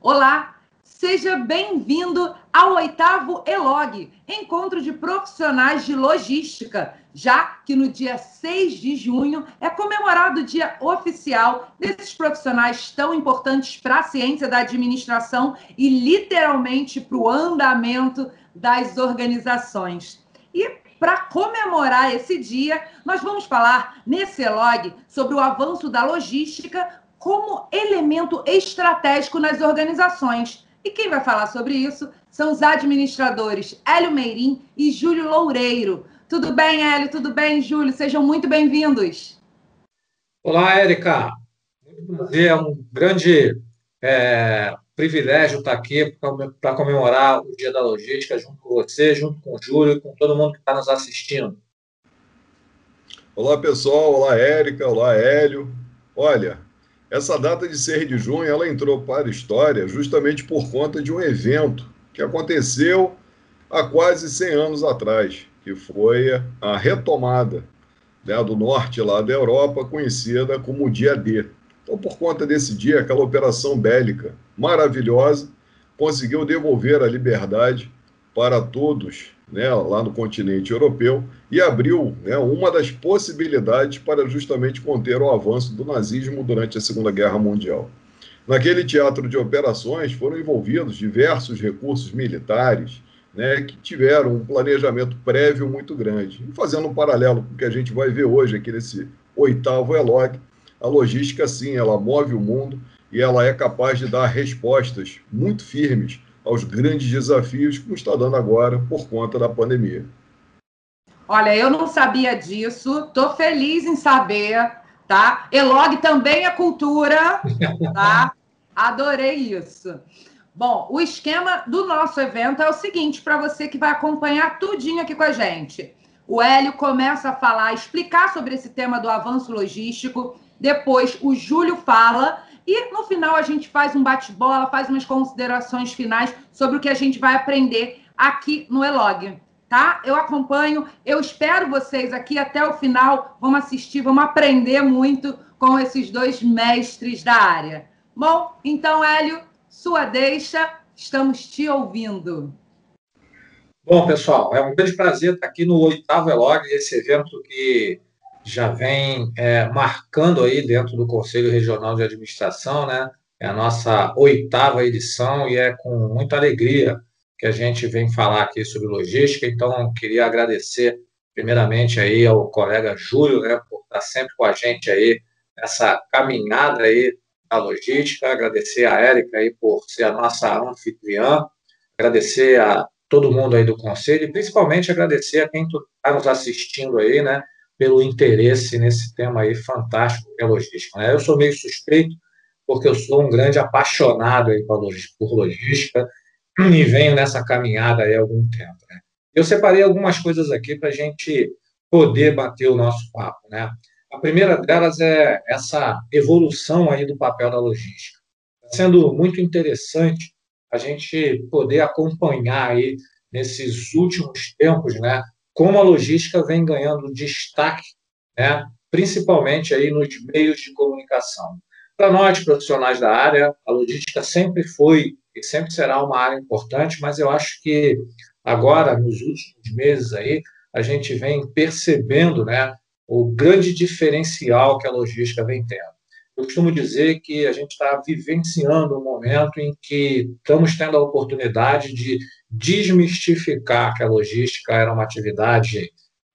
Olá, seja bem-vindo ao 8º ELOG, Encontro de Profissionais de Logística, já que no dia 6 de junho é comemorado o dia oficial desses profissionais tão importantes para a ciência da administração e literalmente para o andamento das organizações. E para comemorar esse dia, nós vamos falar nesse ELOG sobre o avanço da logística como elemento estratégico nas organizações. E quem vai falar sobre isso são os administradores Hélio Meirim e Júlio Loureiro. Tudo bem, Hélio? Tudo bem, Júlio? Sejam muito bem-vindos. Olá, Érica. Muito prazer, é um grande privilégio estar aqui para comemorar o Dia da Logística junto com você, junto com o Júlio e com todo mundo que está nos assistindo. Olá, pessoal. Olá, Érica. Olá, Hélio. Olha, essa data de 6 de junho, ela entrou para a história justamente por conta de um evento que aconteceu há quase 100 anos atrás, que foi a retomada, né, do norte lá da Europa, conhecida como o Dia D. Então, por conta desse dia, aquela operação bélica maravilhosa conseguiu devolver a liberdade para todos, né, lá no continente europeu e abriu, né, uma das possibilidades para justamente conter o avanço do nazismo durante a Segunda Guerra Mundial. Naquele teatro de operações foram envolvidos diversos recursos militares, né, que tiveram um planejamento prévio muito grande. E fazendo um paralelo com o que a gente vai ver hoje aqui nesse 8º ELOG, a logística, sim, ela move o mundo e ela é capaz de dar respostas muito firmes aos grandes desafios que está dando agora por conta da pandemia. Olha, eu não sabia disso, estou feliz em saber, tá? ELOG também é cultura, tá? Adorei isso. Bom, o esquema do nosso evento é o seguinte, para você que vai acompanhar tudinho aqui com a gente. O Hélio começa a falar, explicar sobre esse tema do avanço logístico, depois o Júlio fala e no final a gente faz um bate-bola, faz umas considerações finais sobre o que a gente vai aprender aqui no ELOG, tá? Eu acompanho, eu espero vocês aqui até o final, vamos assistir, vamos aprender muito com esses dois mestres da área. Bom, então, Hélio, sua deixa, estamos te ouvindo. Bom, pessoal, é um grande prazer estar aqui no 8º ELOG, esse evento que já vem marcando aí dentro do Conselho Regional de Administração, né? É a nossa 8ª edição e é com muita alegria que a gente vem falar aqui sobre logística. Então, queria agradecer primeiramente aí ao colega Júlio, né, por estar sempre com a gente aí nessa caminhada aí da logística, agradecer a Érica aí por ser a nossa anfitriã, agradecer a todo mundo aí do Conselho e principalmente agradecer a quem está nos assistindo aí, né, pelo interesse nesse tema aí fantástico que é a logística, né? Eu sou meio suspeito porque eu sou um grande apaixonado aí por logística e venho nessa caminhada aí há algum tempo, né? Eu separei algumas coisas aqui para a gente poder bater o nosso papo, né? A primeira delas é essa evolução aí do papel da logística. Está sendo muito interessante a gente poder acompanhar aí nesses últimos tempos, né, como a logística vem ganhando destaque, né, principalmente aí nos meios de comunicação. Para nós, profissionais da área, a logística sempre foi e sempre será uma área importante, mas eu acho que agora, nos últimos meses aí, a gente vem percebendo, né, o grande diferencial que a logística vem tendo. Eu costumo dizer que a gente está vivenciando um momento em que estamos tendo a oportunidade de desmistificar que a logística era uma atividade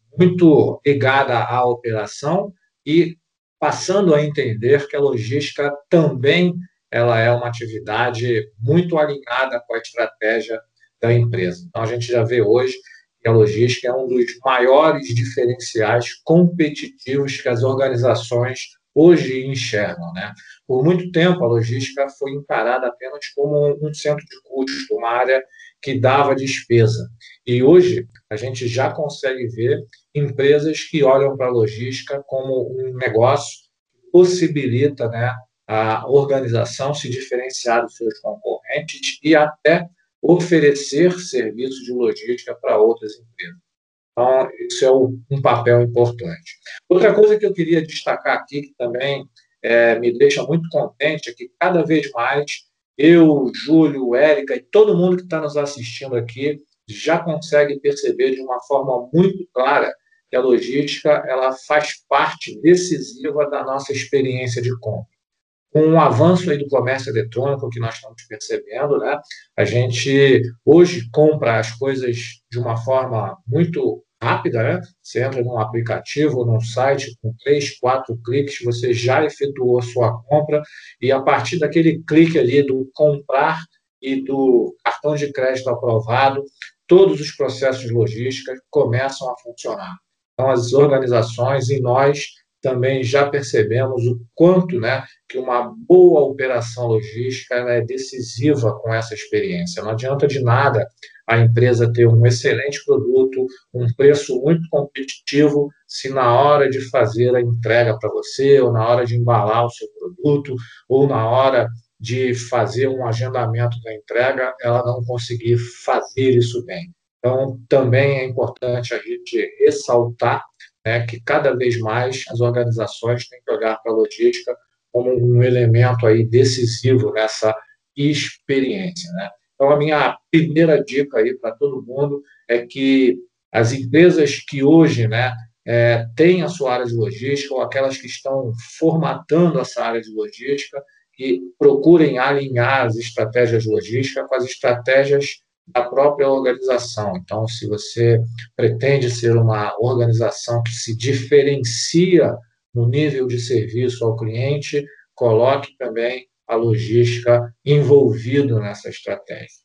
muito ligada à operação e passando a entender que a logística também ela é uma atividade muito alinhada com a estratégia da empresa. Então, a gente já vê hoje que a logística é um dos maiores diferenciais competitivos que as organizações hoje enxergam, né? Por muito tempo, a logística foi encarada apenas como um centro de custo, uma área que dava despesa. E hoje, a gente já consegue ver empresas que olham para a logística como um negócio que possibilita, né, a organização se diferenciar dos seus concorrentes e até oferecer serviços de logística para outras empresas. Então, isso é um papel importante. Outra coisa que eu queria destacar aqui, que também me deixa muito contente, é que cada vez mais eu, Júlio, Érica e todo mundo que está nos assistindo aqui já consegue perceber de uma forma muito clara que a logística ela faz parte decisiva da nossa experiência de compra. Com o avanço aí do comércio eletrônico que nós estamos percebendo, né, a gente hoje compra as coisas de uma forma muito rápida, né? Você entra num aplicativo, num site, com 3, 4 cliques, você já efetuou a sua compra e a partir daquele clique ali do comprar e do cartão de crédito aprovado, todos os processos de logística começam a funcionar. Então, as organizações e nós também já percebemos o quanto, né, que uma boa operação logística ela é decisiva com essa experiência. Não adianta de nada a empresa ter um excelente produto, um preço muito competitivo, se na hora de fazer a entrega para você, ou na hora de embalar o seu produto, ou na hora de fazer um agendamento da entrega, ela não conseguir fazer isso bem. Então, também é importante a gente ressaltar, né, que cada vez mais as organizações têm que olhar para a logística como um elemento aí decisivo nessa experiência, né? Então, a minha primeira dica aí para todo mundo é que as empresas que hoje, né, têm a sua área de logística ou aquelas que estão formatando essa área de logística, que procurem alinhar as estratégias logísticas com as estratégias da própria organização. Então, se você pretende ser uma organização que se diferencia no nível de serviço ao cliente, coloque também a logística envolvido nessa estratégia.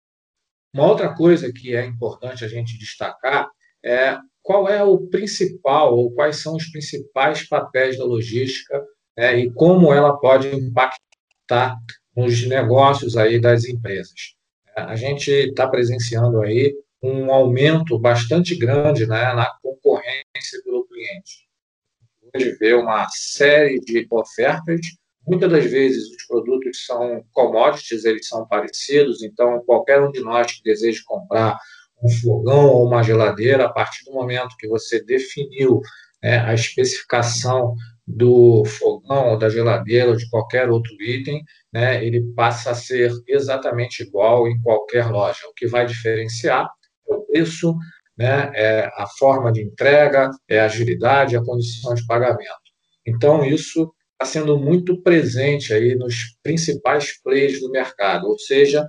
Uma outra coisa que é importante a gente destacar é qual é o principal ou quais são os principais papéis da logística, né, e como ela pode impactar nos negócios aí das empresas. A gente está presenciando aí um aumento bastante grande, né, na concorrência pelo cliente. Hoje vê uma série de ofertas, muitas das vezes os produtos são commodities, eles são parecidos, então qualquer um de nós que deseja comprar um fogão ou uma geladeira, a partir do momento que você definiu, né, a especificação do fogão ou da geladeira ou de qualquer outro item, né, ele passa a ser exatamente igual em qualquer loja. O que vai diferenciar é o preço, né, é a forma de entrega, é a agilidade, a condição de pagamento. Então, isso está sendo muito presente aí nos principais players do mercado, ou seja,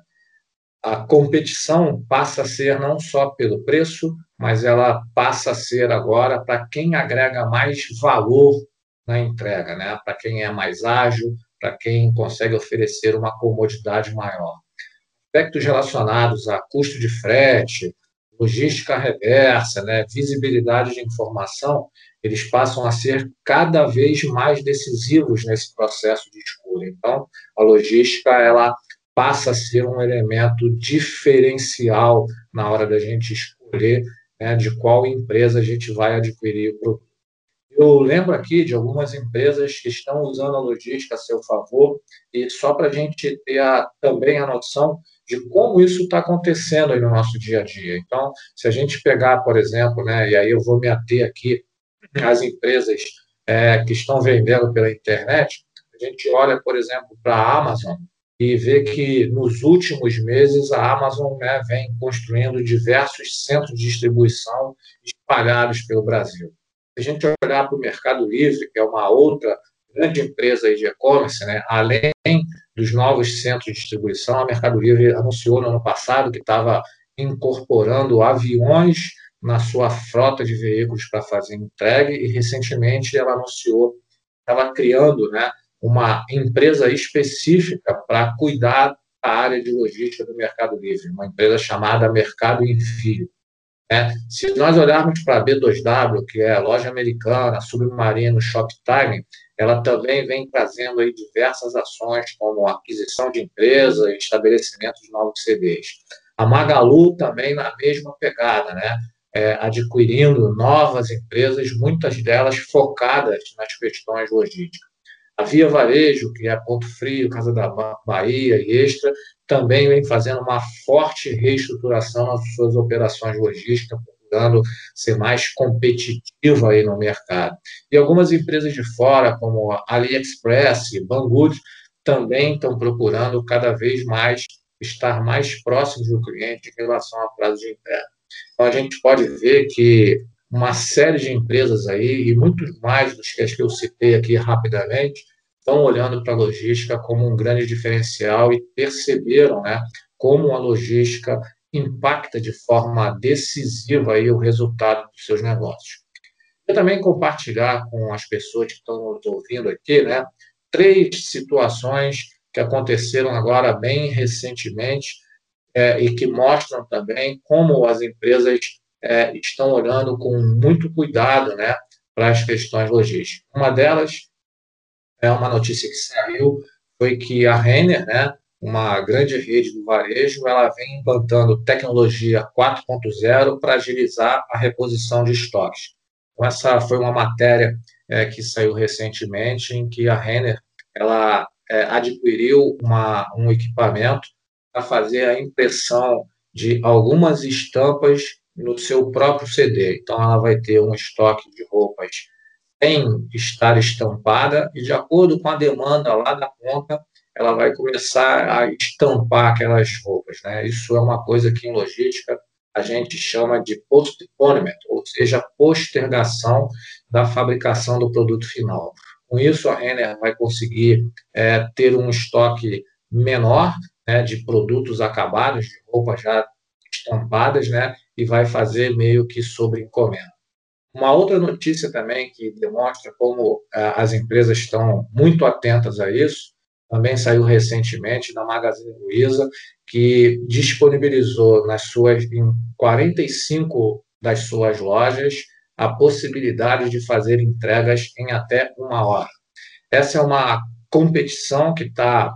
a competição passa a ser não só pelo preço, mas ela passa a ser agora para quem agrega mais valor na entrega, né? Para quem é mais ágil, para quem consegue oferecer uma comodidade maior. Aspectos relacionados a custo de frete, logística reversa, né, visibilidade de informação, eles passam a ser cada vez mais decisivos nesse processo de escolha. Então, a logística ela passa a ser um elemento diferencial na hora da gente escolher, né, de qual empresa a gente vai adquirir o produto. Eu lembro aqui de algumas empresas que estão usando a logística a seu favor, e só para a gente ter também a noção de como isso está acontecendo aí no nosso dia a dia. Então, se a gente pegar, por exemplo, né, e aí eu vou me ater aqui às empresas que estão vendendo pela internet, a gente olha, por exemplo, para a Amazon e vê que nos últimos meses a Amazon, né, vem construindo diversos centros de distribuição espalhados pelo Brasil. Se a gente olhar para o Mercado Livre, que é uma outra grande empresa de e-commerce, né, além dos novos centros de distribuição, a Mercado Livre anunciou no ano passado que estava incorporando aviões na sua frota de veículos para fazer entrega e, recentemente, ela anunciou que estava criando, né, uma empresa específica para cuidar da área de logística do Mercado Livre, uma empresa chamada Mercado Envio. Se nós olharmos para a B2W, que é a loja americana, Submarino, Shoptime, ela também vem trazendo aí diversas ações, como aquisição de empresas e estabelecimento de novos CDs. A Magalu também na mesma pegada, né? Adquirindo novas empresas, muitas delas focadas nas questões logísticas. A Via Varejo, que é Ponto Frio, Casa da Bahia e Extra, também vem fazendo uma forte reestruturação nas suas operações logísticas, procurando ser mais competitiva aí no mercado. E algumas empresas de fora, como a AliExpress, Banggood, também estão procurando cada vez mais estar mais próximos do cliente em relação a prazo de entrega. Então, a gente pode ver que uma série de empresas aí, e muitos mais dos que as que eu citei aqui rapidamente, estão olhando para a logística como um grande diferencial e perceberam, né, como a logística impacta de forma decisiva aí o resultado dos seus negócios. Eu também compartilhar com as pessoas que estão nos ouvindo aqui, né, 3 situações que aconteceram agora bem recentemente, e que mostram também como as empresas estão olhando com muito cuidado, né, para as questões logísticas. Uma delas é uma notícia que saiu, foi que a Renner, né, uma grande rede do varejo, ela vem implantando tecnologia 4.0 para agilizar a reposição de estoques. Então, essa foi uma matéria que saiu recentemente, em que a Renner ela adquiriu um equipamento para fazer a impressão de algumas estampas no seu próprio CD. Então, ela vai ter um estoque de roupas sem estar estampada e, de acordo com a demanda lá da ponta, ela vai começar a estampar aquelas roupas, né? Isso é uma coisa que em logística a gente chama de postponement, ou seja, postergação da fabricação do produto final. Com isso, a Renner vai conseguir ter um estoque menor, né, de produtos acabados, de roupas já estampadas, né, e vai fazer meio que sobre encomenda. Uma outra notícia também que demonstra como as empresas estão muito atentas a isso, também saiu recentemente da Magazine Luiza, que disponibilizou em 45 das suas lojas a possibilidade de fazer entregas em até 1 hora. Essa é uma competição que está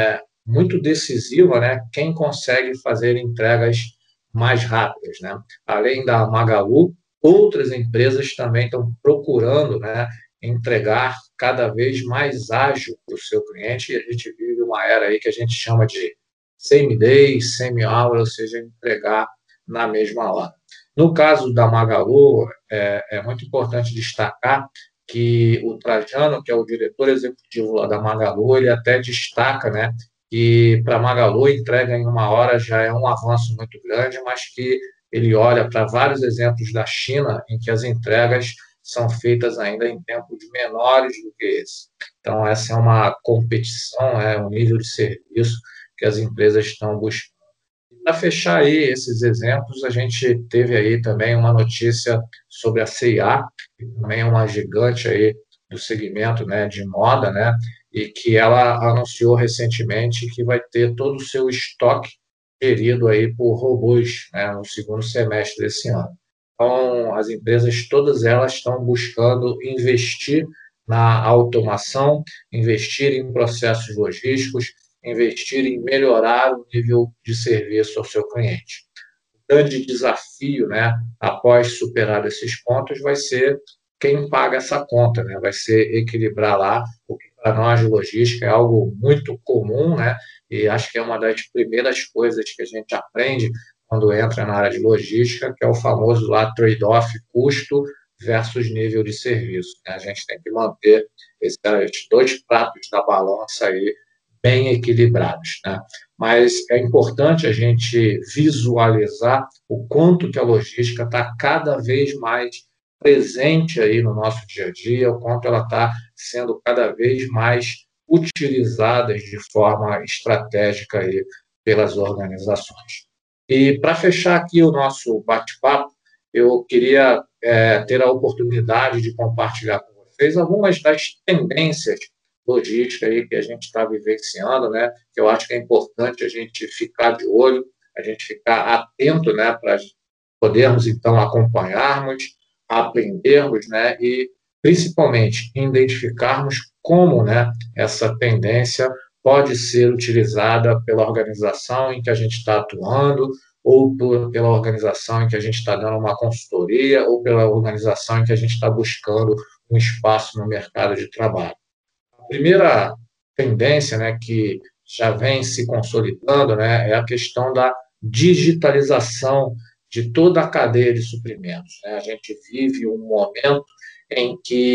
muito decisiva, né? Quem consegue fazer entregas mais rápidas, né? Além da Magalu, outras empresas também estão procurando, né, entregar cada vez mais ágil para o seu cliente, e a gente vive uma era aí que a gente chama de same day, same hour, ou seja, entregar na mesma hora. No caso da Magalu, é muito importante destacar que o Trajano, que é o diretor executivo lá da Magalu, ele até destaca, né, que para a Magalu entrega em 1 hora já é um avanço muito grande, mas que ele olha para vários exemplos da China em que as entregas são feitas ainda em tempos menores do que esse. Então, essa é uma competição, é um nível de serviço que as empresas estão buscando. Para fechar aí esses exemplos, a gente teve aí também uma notícia sobre a C&A, que também é uma gigante aí do segmento, né, de moda, né, e que ela anunciou recentemente que vai ter todo o seu estoque gerido aí por robôs, né, no segundo semestre desse ano. Então, as empresas, todas elas estão buscando investir na automação, investir em processos logísticos, investir em melhorar o nível de serviço ao seu cliente. O grande desafio, né, após superar esses pontos, vai ser quem paga essa conta, né? Vai ser equilibrar lá, o que para nós de logística é algo muito comum, né? E acho que é uma das primeiras coisas que a gente aprende quando entra na área de logística, que é o famoso lá trade-off custo versus nível de serviço, né? A gente tem que manter esses 2 pratos da balança aí bem equilibrados, né? Mas é importante a gente visualizar o quanto que a logística está cada vez mais presente aí no nosso dia a dia, o quanto ela está sendo cada vez mais utilizada de forma estratégica aí pelas organizações. E para fechar aqui o nosso bate-papo, eu queria ter a oportunidade de compartilhar com vocês algumas das tendências logística aí que a gente está vivenciando, né? Que eu acho que é importante a gente ficar de olho, a gente ficar atento, né? Para podermos então acompanharmos, aprendermos, né? E principalmente identificarmos como, né? Essa tendência pode ser utilizada pela organização em que a gente está atuando, ou pela organização em que a gente está dando uma consultoria, ou pela organização em que a gente está buscando um espaço no mercado de trabalho. A primeira tendência, né, que já vem se consolidando, né, é a questão da digitalização de toda a cadeia de suprimentos, né? A gente vive um momento em que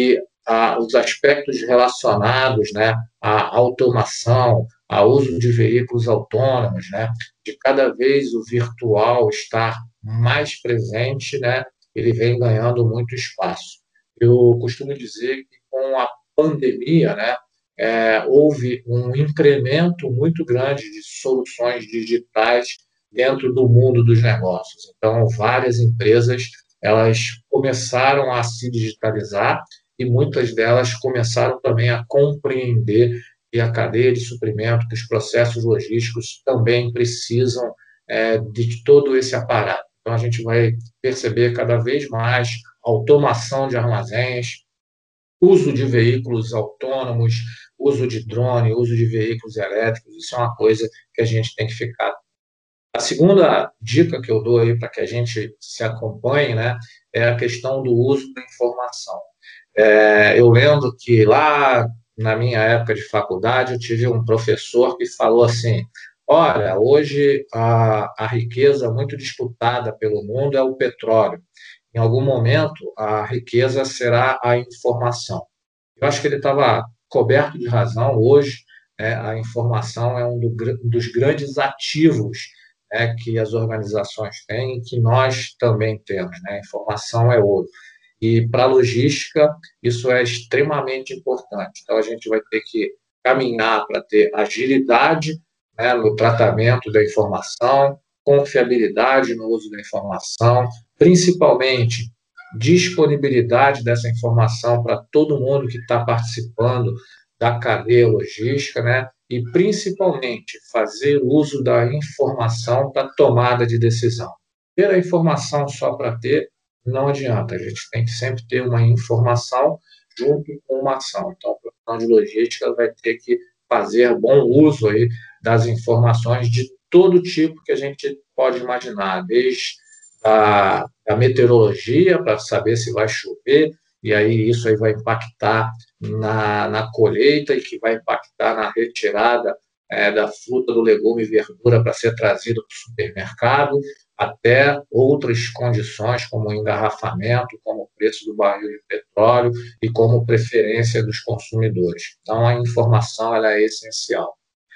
os aspectos relacionados, né, à automação, ao uso de veículos autônomos, né, de cada vez o virtual estar mais presente, né, ele vem ganhando muito espaço. Eu costumo dizer que com a pandemia, né, houve um incremento muito grande de soluções digitais dentro do mundo dos negócios. Então, várias empresas elas começaram a se digitalizar e muitas delas começaram também a compreender que a cadeia de suprimento, que os processos logísticos também precisam de todo esse aparato. Então, a gente vai perceber cada vez mais automação de armazéns, uso de veículos autônomos, uso de drone, uso de veículos elétricos. Isso é uma coisa que a gente tem que ficar. A segunda dica que eu dou aí para que a gente se acompanhe, né, é a questão do uso da informação. Eu lembro que lá na minha época de faculdade eu tive um professor que falou assim: olha, hoje a riqueza muito disputada pelo mundo é o petróleo. Em algum momento a riqueza será a informação. Eu acho que ele estava coberto de razão. Hoje, a informação é um dos grandes ativos, que as organizações têm e que nós também temos, né? A informação é ouro. E para a logística, isso é extremamente importante. Então, a gente vai ter que caminhar para ter agilidade, né, no tratamento da informação, confiabilidade no uso da informação, principalmente disponibilidade dessa informação para todo mundo que está participando da cadeia logística, né? E principalmente fazer uso da informação para tomada de decisão. Ter a informação só para ter não adianta, a gente tem que sempre ter uma informação junto com uma ação. Então, a profissional de logística vai ter que fazer bom uso aí das informações de todo tipo que a gente pode imaginar, desde a meteorologia, para saber se vai chover, e aí isso aí vai impactar na colheita e que vai impactar na retirada da fruta, do legume e verdura para ser trazido para o supermercado, até outras condições, como engarrafamento, como o preço do barril de petróleo e como preferência dos consumidores. Então, a informação ela é essencial.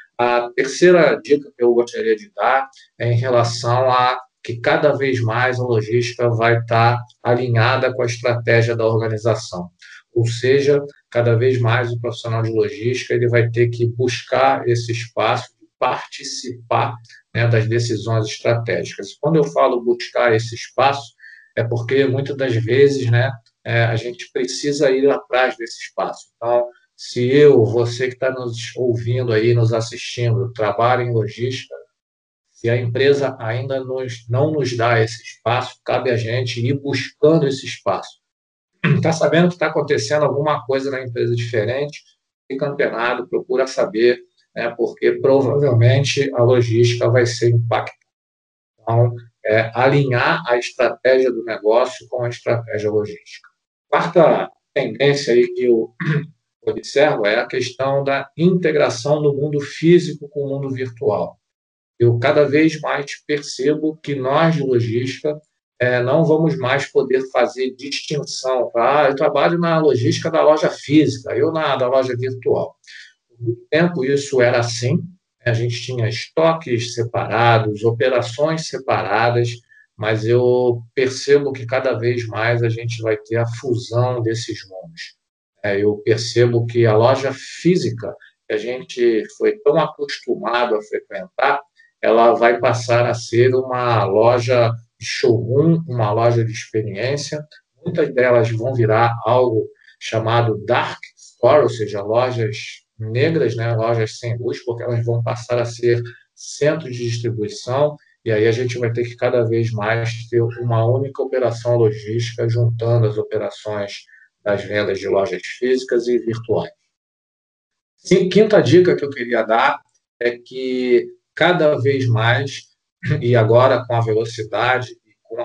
A terceira dica que eu gostaria de dar é em relação a que cada vez mais a logística vai estar alinhada com a estratégia da organização. Ou seja, cada vez mais o profissional de logística ele vai ter que buscar esse espaço de participar, né, das decisões estratégicas. Quando eu falo buscar esse espaço, é porque muitas das vezes, né, a gente precisa ir atrás desse espaço. Então, se você que está nos ouvindo aí, nos assistindo, trabalha em logística, se a empresa ainda não nos dá esse espaço, cabe a gente ir buscando esse espaço. Está sabendo que está acontecendo alguma coisa na empresa diferente, fica antenado, procura saber, né, porque provavelmente a logística vai ser impactada. Então, alinhar a estratégia do negócio com a estratégia logística. Quarta tendência aí que eu observo é a questão da integração do mundo físico com o mundo virtual. Eu cada vez mais percebo que nós de logística não vamos mais poder fazer distinção. Eu trabalho na logística da loja física, eu da loja virtual. Por muito tempo isso era assim, a gente tinha estoques separados, operações separadas, mas eu percebo que cada vez mais a gente vai ter a fusão desses mundos. Eu percebo que a loja física, que a gente foi tão acostumado a frequentar, ela vai passar a ser uma loja de showroom, uma loja de experiência. Muitas delas vão virar algo chamado dark store, ou seja, lojas negras, né, lojas sem luz, porque elas vão passar a ser centros de distribuição, e aí a gente vai ter que cada vez mais ter uma única operação logística, juntando as operações das vendas de lojas físicas e virtuais. Sim, quinta dica que eu queria dar é que cada vez mais, e agora com a velocidade e com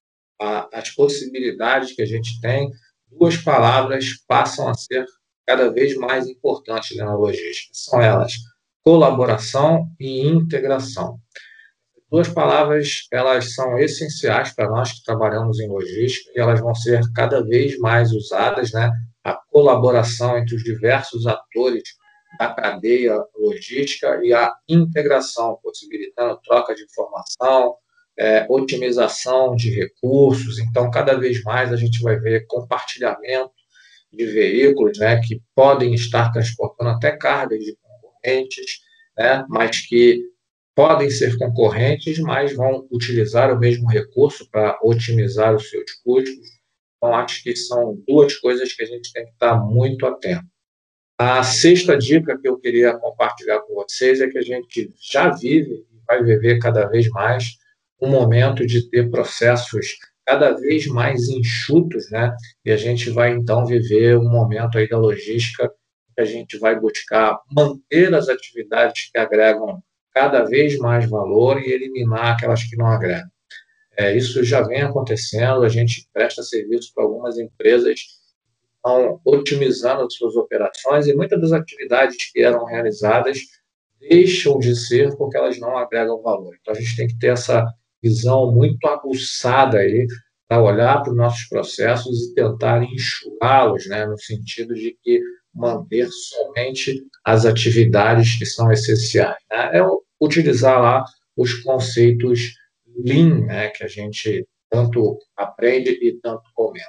as possibilidades que a gente tem, duas palavras passam a ser cada vez mais importantes na logística. São elas colaboração e integração. Duas palavras, elas são essenciais para nós que trabalhamos em logística e elas vão ser cada vez mais usadas, né, a colaboração entre os diversos atores da cadeia logística e a integração, possibilitando troca de informação, otimização de recursos. Então, cada vez mais a gente vai ver compartilhamento de veículos, né, que podem estar transportando até cargas de concorrentes, né, mas que podem ser concorrentes, mas vão utilizar o mesmo recurso para otimizar os seus custos. Então, acho que são duas coisas que a gente tem que estar muito atento. A sexta dica que eu queria compartilhar com vocês é que a gente já vive e vai viver cada vez mais um momento de ter processos cada vez mais enxutos, né? E a gente vai, então, viver um momento aí da logística que a gente vai buscar manter as atividades que agregam cada vez mais valor e eliminar aquelas que não agregam. Isso já vem acontecendo, a gente presta serviço para algumas empresas estão otimizando as suas operações e muitas das atividades que eram realizadas deixam de ser porque elas não agregam valor. Então, a gente tem que ter essa visão muito aguçada aí para olhar para os nossos processos e tentar enxugá-los, né, no sentido de que manter somente as atividades que são essenciais, né? Utilizar lá os conceitos Lean, né, que a gente tanto aprende e tanto comenta.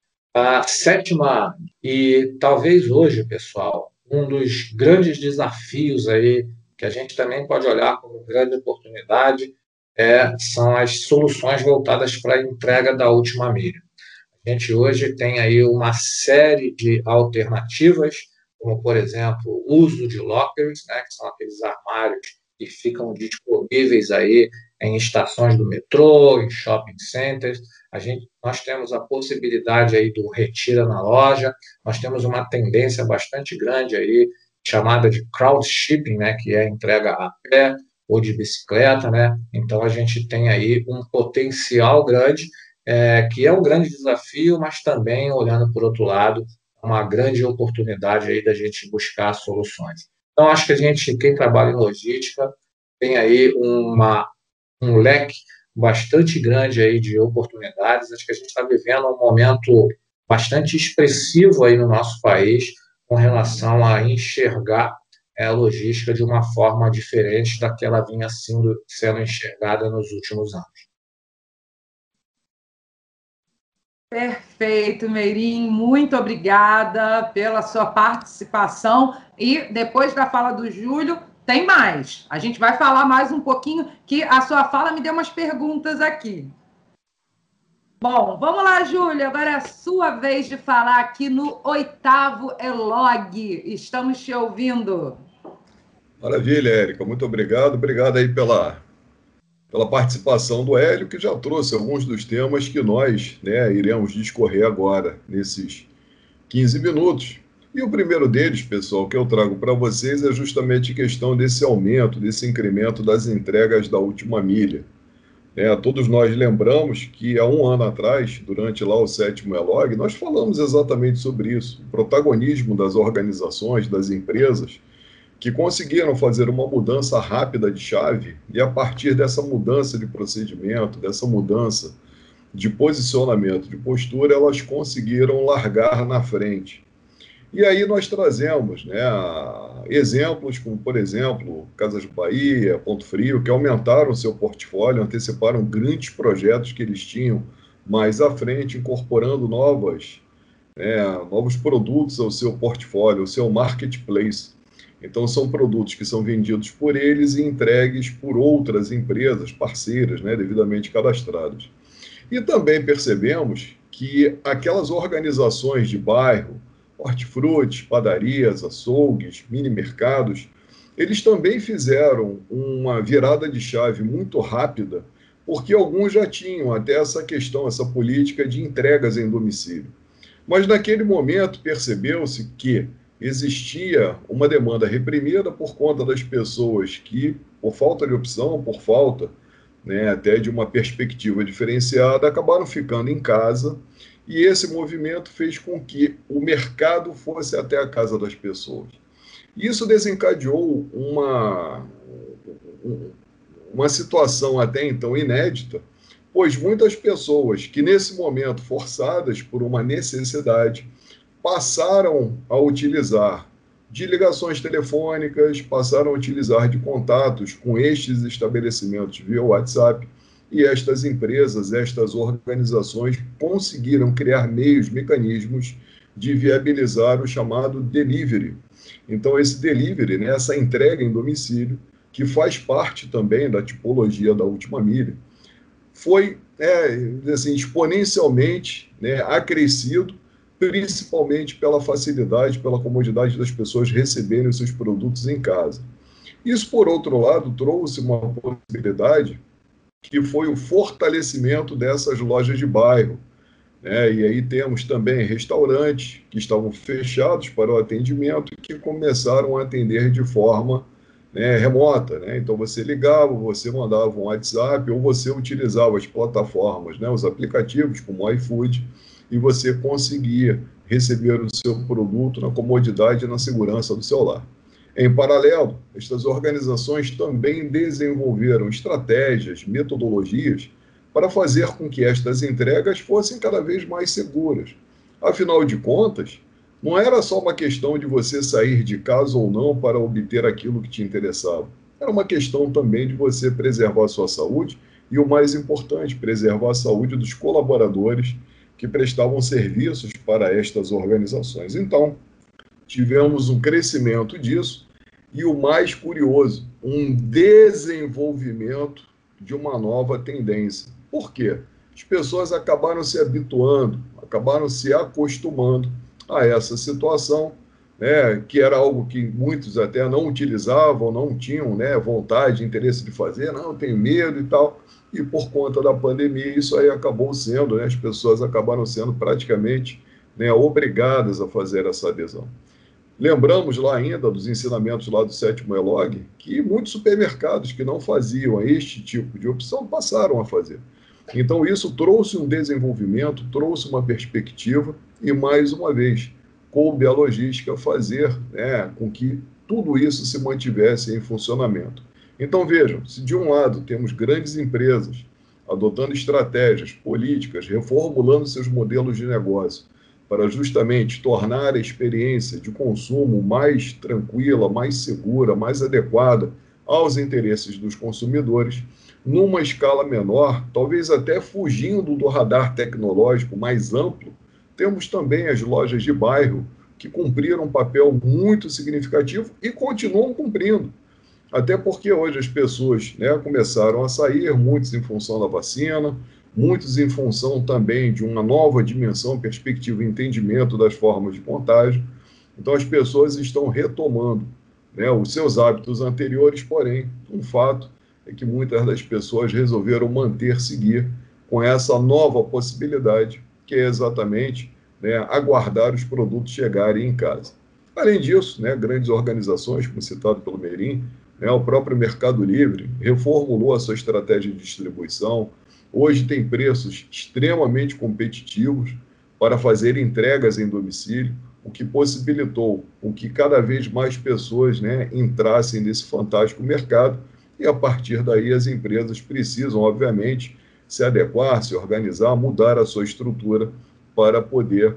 A sétima, e talvez hoje, pessoal, um dos grandes desafios aí, que a gente também pode olhar como grande oportunidade, são as soluções voltadas para a entrega da última milha. A gente hoje tem aí uma série de alternativas, como, por exemplo, o uso de lockers, né, que são aqueles armários que ficam disponíveis aí em estações do metrô, em shopping centers. Nós temos a possibilidade aí do retira na loja, nós temos uma tendência bastante grande aí, chamada de crowd shipping, né, que é a entrega a pé ou de bicicleta, né? Então, a gente tem aí um potencial grande, que é um grande desafio, mas também, olhando por outro lado, uma grande oportunidade aí da gente buscar soluções. Então, acho que quem trabalha em logística, tem aí um leque bastante grande aí de oportunidades. Acho que a gente está vivendo um momento bastante expressivo aí no nosso país com relação a enxergar a logística de uma forma diferente da que ela vinha sendo enxergada nos últimos anos. Perfeito, Meirinho. Muito obrigada pela sua participação. E depois da fala do Júlio, tem mais. A gente vai falar mais um pouquinho, que a sua fala me deu umas perguntas aqui. Bom, vamos lá, Júlio. Agora é a sua vez de falar aqui no 8º ELOG. Estamos te ouvindo. Maravilha, Érica. Muito obrigado. Obrigado aí pela participação do Hélio, que já trouxe alguns dos temas que nós, né, iremos discorrer agora, nesses 15 minutos. E o primeiro deles, pessoal, que eu trago para vocês é justamente a questão desse aumento, desse incremento das entregas da última milha. Todos nós lembramos que há um ano atrás, durante lá o 7º ELOG, nós falamos exatamente sobre isso, o protagonismo das organizações, das empresas, que conseguiram fazer uma mudança rápida de chave e, a partir dessa mudança de procedimento, dessa mudança de posicionamento, de postura, elas conseguiram largar na frente. E aí nós trazemos, né, exemplos como, por exemplo, Casas Bahia, Ponto Frio, que aumentaram o seu portfólio, anteciparam grandes projetos que eles tinham mais à frente, incorporando novos produtos ao seu portfólio, ao seu marketplace. Então, são produtos que são vendidos por eles e entregues por outras empresas parceiras, né, devidamente cadastradas. E também percebemos que aquelas organizações de bairro, hortifruti, padarias, açougues, mini-mercados, eles também fizeram uma virada de chave muito rápida, porque alguns já tinham até essa questão, essa política de entregas em domicílio. Mas naquele momento percebeu-se que existia uma demanda reprimida por conta das pessoas que, por falta de opção, por falta, né, até de uma perspectiva diferenciada, acabaram ficando em casa, e esse movimento fez com que o mercado fosse até a casa das pessoas. Isso desencadeou uma situação até então inédita, pois muitas pessoas que nesse momento, forçadas por uma necessidade, passaram a utilizar de ligações telefônicas, passaram a utilizar de contatos com estes estabelecimentos via WhatsApp, e estas empresas, estas organizações conseguiram criar meios, mecanismos de viabilizar o chamado delivery. Então, esse delivery, né, essa entrega em domicílio, que faz parte também da tipologia da última milha, foi assim, exponencialmente, né, acrescido, principalmente pela facilidade, pela comodidade das pessoas receberem os seus produtos em casa. Isso, por outro lado, trouxe uma possibilidade que foi o fortalecimento dessas lojas de bairro, né? E aí temos também restaurantes que estavam fechados para o atendimento e que começaram a atender de forma, né, remota, né? Então você ligava, você mandava um WhatsApp ou você utilizava as plataformas, né, os aplicativos como o iFood, e você conseguia receber o seu produto na comodidade e na segurança do seu lar. Em paralelo, estas organizações também desenvolveram estratégias, metodologias para fazer com que estas entregas fossem cada vez mais seguras. Afinal de contas, não era só uma questão de você sair de casa ou não para obter aquilo que te interessava. Era uma questão também de você preservar a sua saúde e, o mais importante, preservar a saúde dos colaboradores que prestavam serviços para estas organizações. Então, tivemos um crescimento disso e, o mais curioso, um desenvolvimento de uma nova tendência. Por quê? As pessoas acabaram se habituando, acabaram se acostumando a essa situação, né, que era algo que muitos até não utilizavam, não tinham, né, vontade, interesse de fazer, não, tenho medo e tal, e por conta da pandemia isso aí acabou sendo, né, as pessoas acabaram sendo praticamente, né, obrigadas a fazer essa adesão. Lembramos lá ainda dos ensinamentos lá do sétimo ELOG, que muitos supermercados que não faziam este tipo de opção passaram a fazer. Então, isso trouxe um desenvolvimento, trouxe uma perspectiva e, mais uma vez, coube à logística fazer, né, com que tudo isso se mantivesse em funcionamento. Então, vejam, se de um lado temos grandes empresas adotando estratégias, políticas, reformulando seus modelos de negócio, para justamente tornar a experiência de consumo mais tranquila, mais segura, mais adequada aos interesses dos consumidores, numa escala menor, talvez até fugindo do radar tecnológico mais amplo, temos também as lojas de bairro, que cumpriram um papel muito significativo e continuam cumprindo. Até porque hoje as pessoas, né, começaram a sair, muitos em função da vacina, muitos em função também de uma nova dimensão, perspectiva e entendimento das formas de contágio. Então, as pessoas estão retomando, né, os seus hábitos anteriores, porém, um fato é que muitas das pessoas resolveram seguir com essa nova possibilidade, que é exatamente, né, aguardar os produtos chegarem em casa. Além disso, né, grandes organizações, como citado pelo Merim, né, o próprio Mercado Livre reformulou a sua estratégia de distribuição. Hoje tem preços extremamente competitivos para fazer entregas em domicílio, o que possibilitou que cada vez mais pessoas, né, entrassem nesse fantástico mercado, e a partir daí as empresas precisam, obviamente, se adequar, se organizar, mudar a sua estrutura para poder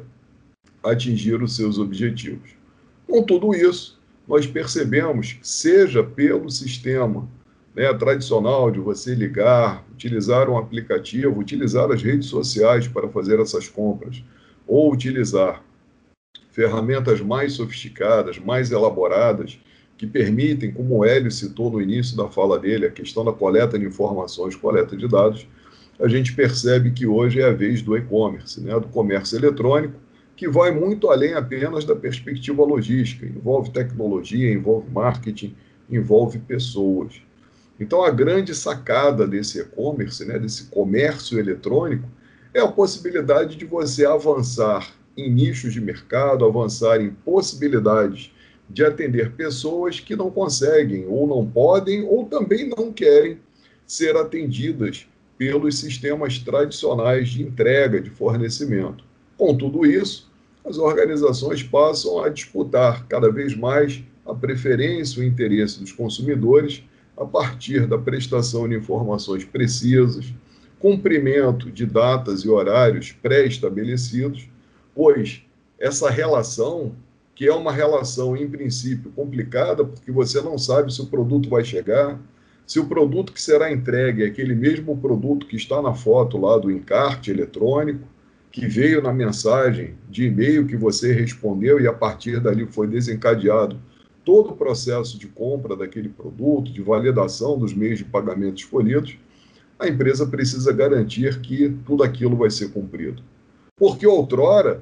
atingir os seus objetivos. Com tudo isso, nós percebemos que, seja pelo sistema, né, tradicional de você ligar, utilizar um aplicativo, utilizar as redes sociais para fazer essas compras, ou utilizar ferramentas mais sofisticadas, mais elaboradas, que permitem, como o Hélio citou no início da fala dele, a questão da coleta de informações, coleta de dados, a gente percebe que hoje é a vez do e-commerce, né, do comércio eletrônico, que vai muito além apenas da perspectiva logística, envolve tecnologia, envolve marketing, envolve pessoas. Então, a grande sacada desse e-commerce, né, desse comércio eletrônico, é a possibilidade de você avançar em nichos de mercado, avançar em possibilidades de atender pessoas que não conseguem, ou não podem, ou também não querem ser atendidas pelos sistemas tradicionais de entrega, de fornecimento. Com tudo isso, as organizações passam a disputar cada vez mais a preferência e o interesse dos consumidores a partir da prestação de informações precisas, cumprimento de datas e horários pré-estabelecidos, pois essa relação, que é uma relação, em princípio, complicada, porque você não sabe se o produto vai chegar, se o produto que será entregue é aquele mesmo produto que está na foto lá do encarte eletrônico, que veio na mensagem de e-mail que você respondeu e a partir dali foi desencadeado todo o processo de compra daquele produto, de validação dos meios de pagamento escolhidos, a empresa precisa garantir que tudo aquilo vai ser cumprido. Porque outrora,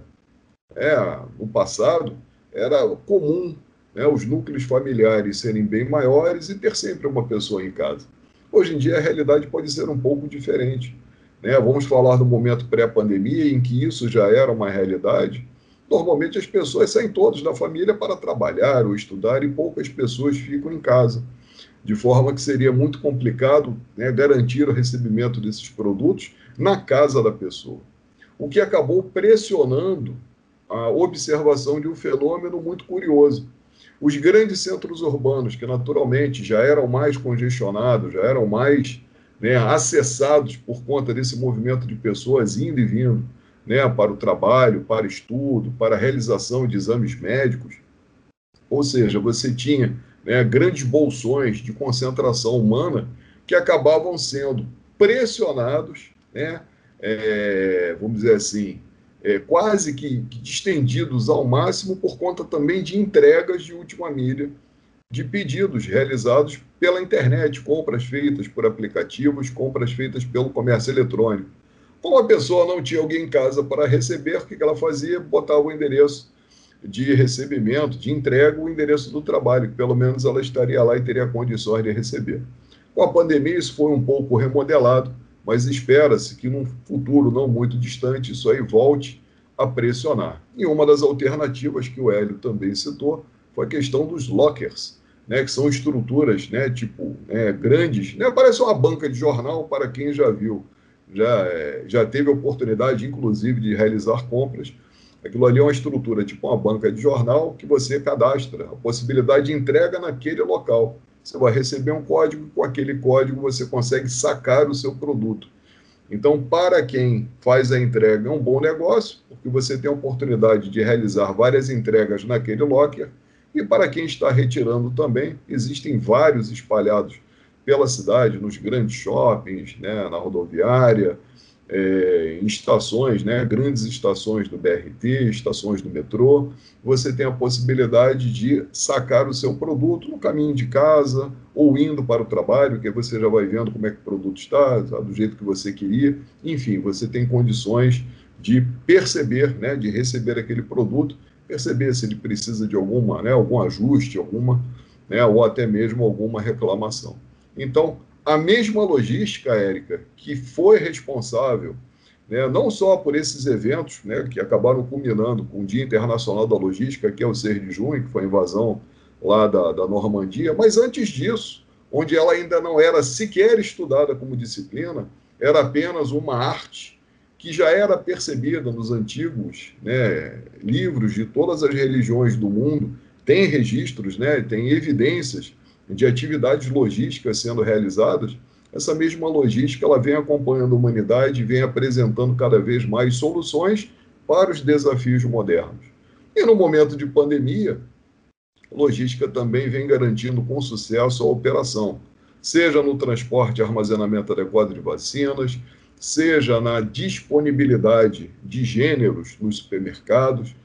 no passado, era comum, né, os núcleos familiares serem bem maiores e ter sempre uma pessoa em casa. Hoje em dia, a realidade pode ser um pouco diferente. Né? Vamos falar do momento pré-pandemia, em que isso já era uma realidade. Normalmente, as pessoas saem todas da família para trabalhar ou estudar e poucas pessoas ficam em casa, de forma que seria muito complicado, né, garantir o recebimento desses produtos na casa da pessoa, o que acabou pressionando a observação de um fenômeno muito curioso. Os grandes centros urbanos, que naturalmente já eram mais congestionados, já eram mais, né, acessados por conta desse movimento de pessoas indo e vindo, né, para o trabalho, para estudo, para a realização de exames médicos. Ou seja, você tinha, né, grandes bolsões de concentração humana que acabavam sendo pressionados, né, vamos dizer assim, quase que distendidos ao máximo por conta também de entregas de última milha, de pedidos realizados pela internet, compras feitas por aplicativos, compras feitas pelo comércio eletrônico. Como a pessoa não tinha alguém em casa para receber, o que ela fazia? Botava o endereço de recebimento, de entrega, o endereço do trabalho, que pelo menos ela estaria lá e teria condições de receber. Com a pandemia, isso foi um pouco remodelado, mas espera-se que num futuro não muito distante isso aí volte a pressionar. E uma das alternativas que o Hélio também citou foi a questão dos lockers, né, que são estruturas, né, tipo, grandes, né, parece uma banca de jornal para quem já viu, já teve a oportunidade, inclusive, de realizar compras. Aquilo ali é uma estrutura, tipo uma banca de jornal, que você cadastra a possibilidade de entrega naquele local. Você vai receber um código, com aquele código você consegue sacar o seu produto. Então, para quem faz a entrega, é um bom negócio, porque você tem a oportunidade de realizar várias entregas naquele locker, e para quem está retirando também, existem vários espalhados pela cidade, nos grandes shoppings, né, na rodoviária, em estações, né, grandes estações do BRT, estações do metrô, você tem a possibilidade de sacar o seu produto no caminho de casa ou indo para o trabalho, que aí você já vai vendo como é que o produto está do jeito que você queria. Enfim, você tem condições de perceber, né, de receber aquele produto, perceber se ele precisa de algum ajuste, né, ou até mesmo alguma reclamação. Então, a mesma logística, Érica, que foi responsável, né, não só por esses eventos, né, que acabaram culminando com o Dia Internacional da Logística, que é o 6 de junho, que foi a invasão lá da Normandia, mas antes disso, onde ela ainda não era sequer estudada como disciplina, era apenas uma arte que já era percebida nos antigos, né, livros de todas as religiões do mundo, tem registros, né, tem evidências de atividades logísticas sendo realizadas. Essa mesma logística ela vem acompanhando a humanidade, vem apresentando cada vez mais soluções para os desafios modernos. E no momento de pandemia, a logística também vem garantindo com sucesso a operação, seja no transporte e armazenamento adequado de vacinas, seja na disponibilidade de gêneros nos supermercados,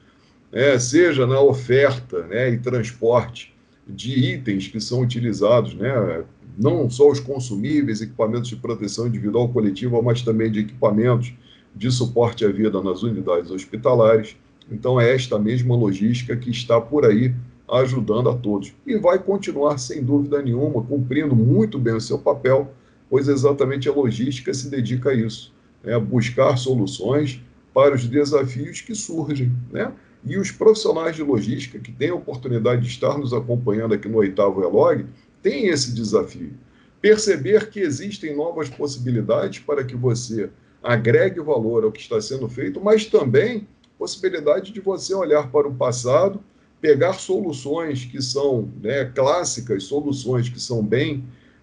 seja na oferta, né, e transporte de itens que são utilizados, né, não só os consumíveis, equipamentos de proteção individual coletiva, mas também de equipamentos de suporte à vida nas unidades hospitalares. Então, é esta mesma logística que está por aí ajudando a todos. E vai continuar, sem dúvida nenhuma, cumprindo muito bem o seu papel, pois exatamente a logística se dedica a isso, né, a buscar soluções para os desafios que surgem, né? E os profissionais de logística que têm a oportunidade de estar nos acompanhando aqui no 8º ELOG têm esse desafio. Perceber que existem novas possibilidades para que você agregue valor ao que está sendo feito, mas também possibilidade de você olhar para o passado, pegar soluções que são, né, clássicas, soluções que são bem,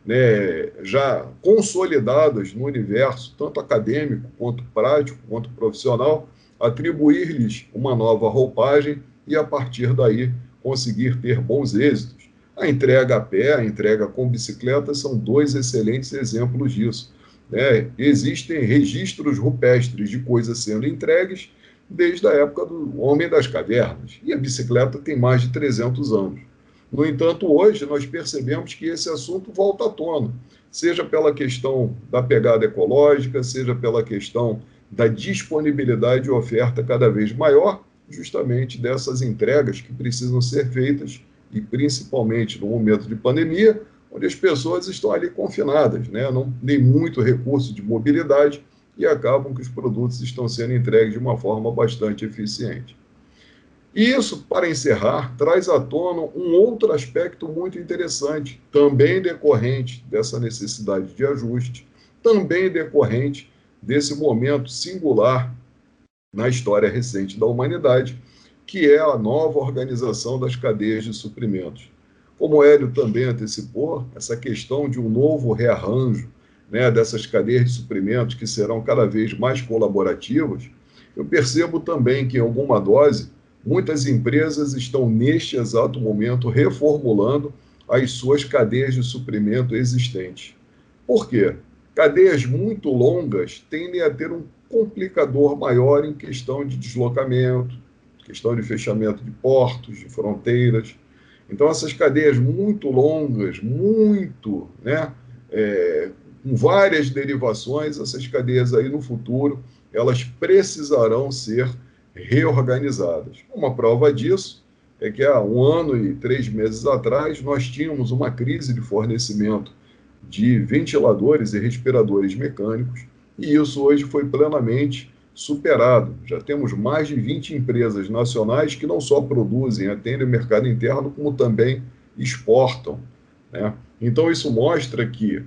né, já consolidadas no universo, tanto acadêmico, quanto prático, quanto profissional, atribuir-lhes uma nova roupagem e, a partir daí, conseguir ter bons êxitos. A entrega a pé, a entrega com bicicleta são dois excelentes exemplos disso, né? Existem registros rupestres de coisas sendo entregues desde a época do Homem das Cavernas, e a bicicleta tem mais de 300 anos. No entanto, hoje nós percebemos que esse assunto volta à tona, seja pela questão da pegada ecológica, seja pela questão da disponibilidade e oferta cada vez maior, justamente dessas entregas que precisam ser feitas, e principalmente no momento de pandemia, onde as pessoas estão ali confinadas, né? Não tem muito recurso de mobilidade e acabam que os produtos estão sendo entregues de uma forma bastante eficiente. E isso, para encerrar, traz à tona um outro aspecto muito interessante, também decorrente dessa necessidade de ajuste, também decorrente desse momento singular na história recente da humanidade, que é a nova organização das cadeias de suprimentos. Como o Hélio também antecipou, essa questão de um novo rearranjo, né, dessas cadeias de suprimentos que serão cada vez mais colaborativas, eu percebo também que, em alguma dose, muitas empresas estão, neste exato momento, reformulando as suas cadeias de suprimento existentes. Por quê? Cadeias muito longas tendem a ter um complicador maior em questão de deslocamento, questão de fechamento de portos, de fronteiras. Então, essas cadeias muito longas, né, com várias derivações, essas cadeias aí no futuro, elas precisarão ser reorganizadas. Uma prova disso é que há 1 ano e 3 meses atrás, nós tínhamos uma crise de fornecimento de ventiladores e respiradores mecânicos, e isso hoje foi plenamente superado. Já temos mais de 20 empresas nacionais que não só produzem, atendem o mercado interno, como também exportam, né? Então, isso mostra que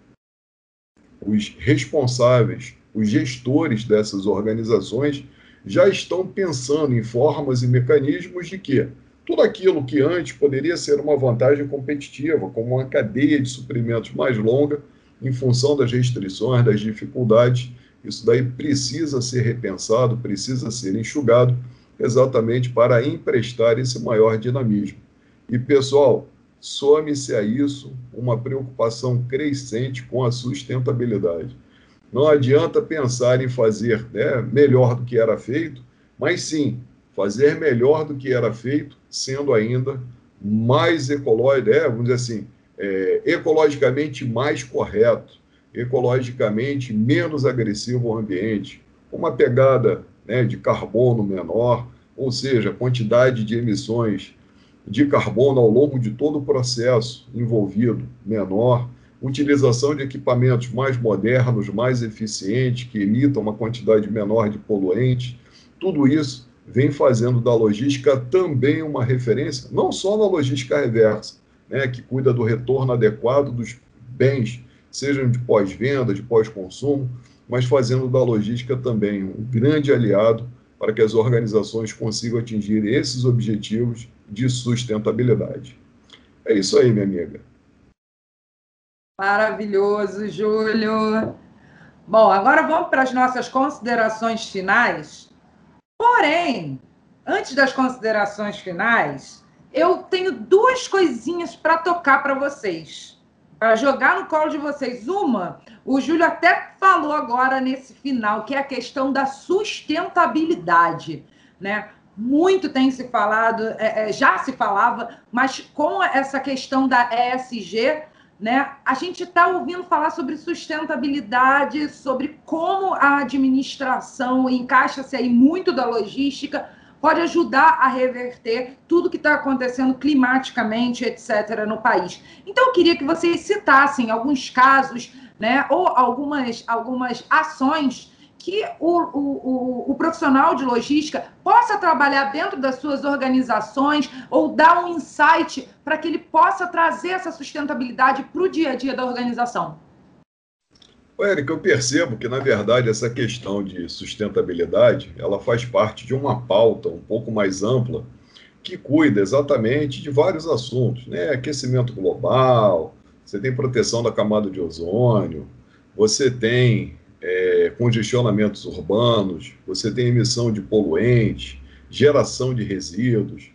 os responsáveis, os gestores dessas organizações já estão pensando em formas e mecanismos de que tudo aquilo que antes poderia ser uma vantagem competitiva, como uma cadeia de suprimentos mais longa, em função das restrições, das dificuldades, isso daí precisa ser repensado, precisa ser enxugado, exatamente para emprestar esse maior dinamismo. E, pessoal, some-se a isso uma preocupação crescente com a sustentabilidade. Não adianta pensar em fazer, né, melhor do que era feito, mas sim fazer melhor do que era feito, sendo ainda mais ecológico, vamos dizer assim, ecologicamente mais correto, ecologicamente menos agressivo ao ambiente, uma pegada, né, de carbono menor, ou seja, a quantidade de emissões de carbono ao longo de todo o processo envolvido menor, utilização de equipamentos mais modernos, mais eficientes, que emitam uma quantidade menor de poluentes, tudo isso vem fazendo da logística também uma referência, não só na logística reversa, né, que cuida do retorno adequado dos bens, sejam de pós-venda, de pós-consumo, mas fazendo da logística também um grande aliado para que as organizações consigam atingir esses objetivos de sustentabilidade. É isso aí, minha amiga. Maravilhoso, Júlio. Bom, agora vamos para as nossas considerações finais. Porém, antes das considerações finais, eu tenho 2 coisinhas para tocar para vocês, para jogar no colo de vocês. Uma, o Júlio até falou agora nesse final, que é a questão da sustentabilidade, né? Muito tem se falado, já se falava, mas com essa questão da ESG, né, a gente está ouvindo falar sobre sustentabilidade, sobre como a administração encaixa-se aí muito da logística, pode ajudar a reverter tudo que está acontecendo climaticamente, etc., no país. Então, eu queria que vocês citassem alguns casos, né, ou algumas ações que o profissional de logística possa trabalhar dentro das suas organizações ou dar um insight para que ele possa trazer essa sustentabilidade para o dia a dia da organização. Érica, eu percebo que, na verdade, essa questão de sustentabilidade, ela faz parte de uma pauta um pouco mais ampla, que cuida exatamente de vários assuntos, né? Aquecimento global, você tem proteção da camada de ozônio, você tem congestionamentos urbanos, você tem emissão de poluentes, geração de resíduos,